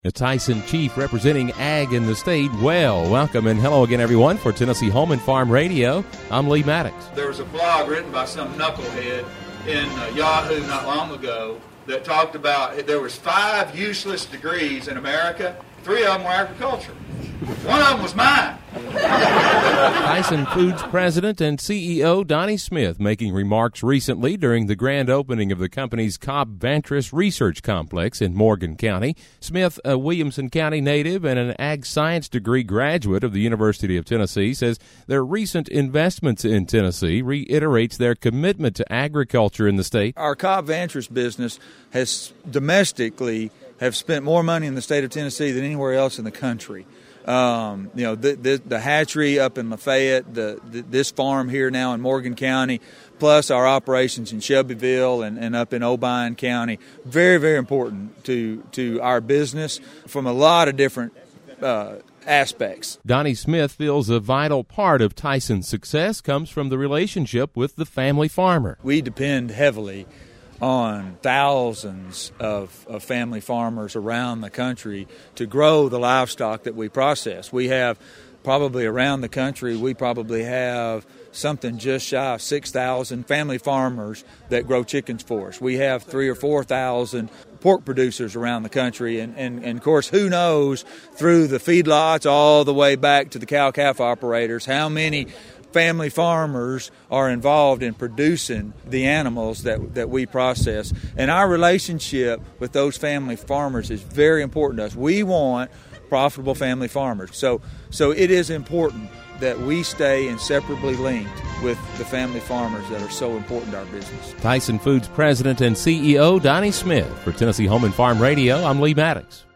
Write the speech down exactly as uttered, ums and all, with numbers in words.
A Tyson chief representing ag in the state well. Welcome and hello again, everyone, for Tennessee Home and Farm Radio. I'm Lee Maddox. There was a blog written by some knucklehead in uh, Yahoo not long ago that talked about there was five useless degrees in America. Three of them were agriculture. One of them was mine. Tyson Foods president and C E O Donnie Smith making remarks recently during the grand opening of the company's Cobb Vantress Research Complex in Morgan County. Smith, a Williamson County native and an ag science degree graduate of the University of Tennessee, says their recent investments in Tennessee reiterates their commitment to agriculture in the state. Our Cobb Vantress business has domestically have spent more money in the state of Tennessee than anywhere else in the country. Um, you know, the, the, the hatchery up in Lafayette, the, the, this farm here now in Morgan County, plus our operations in Shelbyville and, and up in Obion County, very, very important to, to our business from a lot of different uh, aspects. Donnie Smith feels a vital part of Tyson's success comes from the relationship with the family farmer. We depend heavily on thousands of, of family farmers around the country to grow the livestock that we process. We have probably around the country, we probably have something just shy of six thousand family farmers that grow chickens for us. We have three or four thousand pork producers around the country, and, and, and of course, who knows through the feedlots all the way back to the cow-calf operators how many family farmers are involved in producing the animals that that we process. And our relationship with those family farmers is very important to us. We want profitable family farmers. So so it is important that we stay inseparably linked with the family farmers that are so important to our business. Tyson Foods president and C E O Donnie Smith. For Tennessee Home and Farm Radio, I'm Lee Maddox.